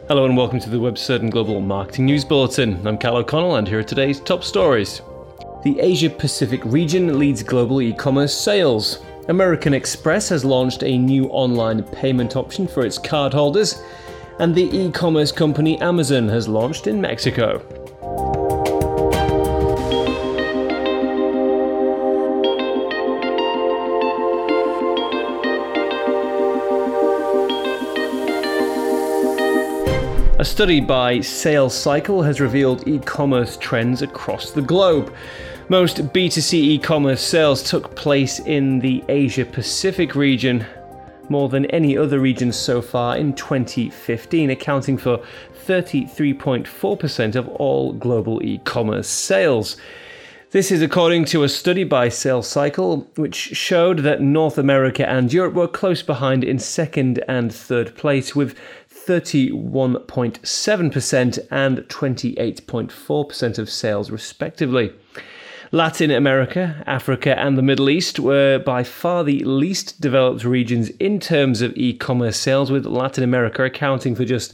Hello and welcome to the WebCertain Global Marketing News Bulletin. I'm Cal O'Connell and here are today's top stories. The Asia Pacific region leads global e-commerce sales. American Express has launched a new online payment option for its cardholders, and the e-commerce company Amazon has launched in Mexico. A study by Sales Cycle has revealed e-commerce trends across the globe. Most B2C e-commerce sales took place in the Asia Pacific region, more than any other region so far in 2015, accounting for 33.4% of all global e-commerce sales. This is according to a study by Sales Cycle, which showed that North America and Europe were close behind in second and third place, with 31.7% and 28.4% of sales respectively. Latin America, Africa and the Middle East were by far the least developed regions in terms of e-commerce sales, with Latin America accounting for just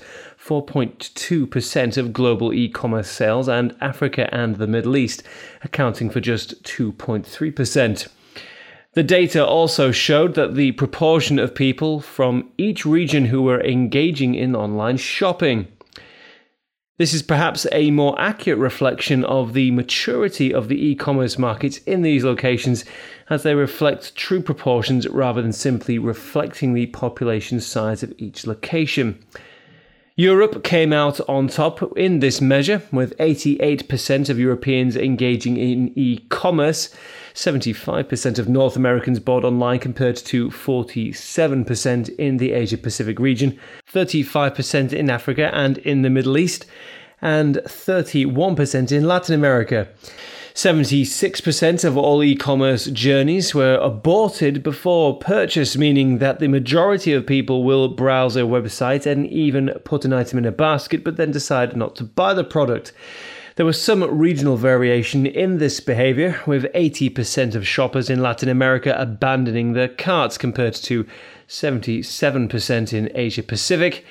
4.2% of global e-commerce sales and Africa and the Middle East accounting for just 2.3%. The data also showed that the proportion of people from each region who were engaging in online shopping. This is perhaps a more accurate reflection of the maturity of the e-commerce markets in these locations, as they reflect true proportions rather than simply reflecting the population size of each location. Europe came out on top in this measure, with 88% of Europeans engaging in e-commerce. 75% of North Americans bought online compared to 47% in the Asia Pacific region, 35% in Africa and in the Middle East, and 31% in Latin America. 76% of all e-commerce journeys were aborted before purchase, meaning that the majority of people will browse a website and even put an item in a basket, but then decide not to buy the product. There was some regional variation in this behavior, with 80% of shoppers in Latin America abandoning their carts compared to 77% in Asia Pacific,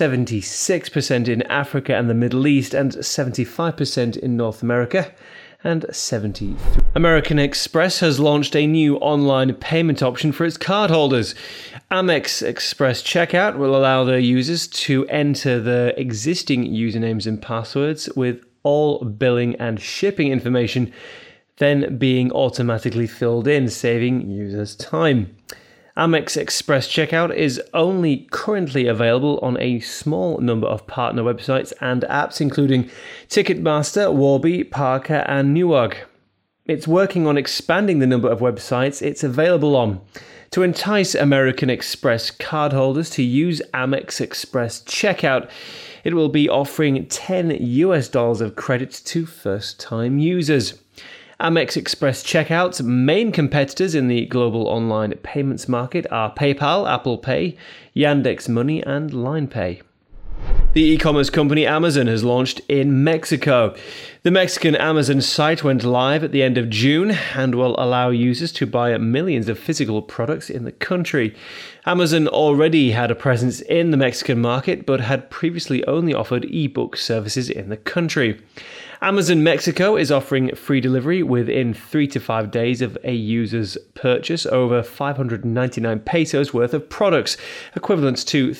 76% in Africa and the Middle East, and 75% in North America, and 73%. American Express has launched a new online payment option for its cardholders. Amex Express Checkout will allow their users to enter their existing usernames and passwords, with all billing and shipping information then being automatically filled in, saving users time. Amex Express Checkout is only currently available on a small number of partner websites and apps, including Ticketmaster, Warby, Parker, and Newegg. It's working on expanding the number of websites it's available on. To entice American Express cardholders to use Amex Express Checkout, it will be offering $10 of credit to first-time users. Amex Express Checkout's main competitors in the global online payments market are PayPal, Apple Pay, Yandex Money, and Line Pay. The e-commerce company Amazon has launched in Mexico. The Mexican Amazon site went live at the end of June and will allow users to buy millions of physical products in the country. Amazon already had a presence in the Mexican market, but had previously only offered ebook services in the country. Amazon Mexico is offering free delivery within 3 to 5 days of a user's purchase over 599 pesos worth of products, equivalent to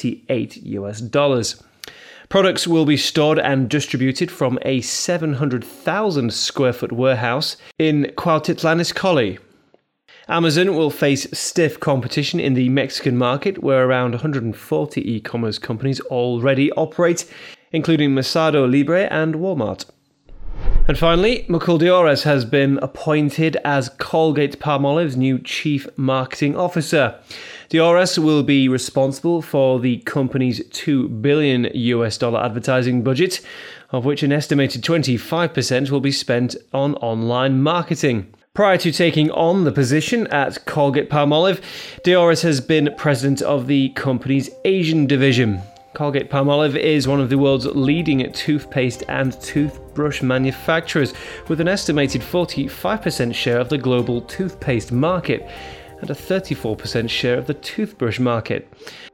$38. Products will be stored and distributed from a 700,000 square foot warehouse in Cuautitlán Izcalli. Amazon will face stiff competition in the Mexican market, where around 140 e-commerce companies already operate, including Mercado Libre and Walmart. And finally, Mukul Diores has been appointed as Colgate-Palmolive's new Chief Marketing Officer. Diores will be responsible for the company's $2 billion advertising budget, of which an estimated 25% will be spent on online marketing. Prior to taking on the position at Colgate-Palmolive, Diores has been president of the company's Asian division. Colgate-Palmolive is one of the world's leading toothpaste and toothbrush manufacturers, with an estimated 45% share of the global toothpaste market and a 34% share of the toothbrush market.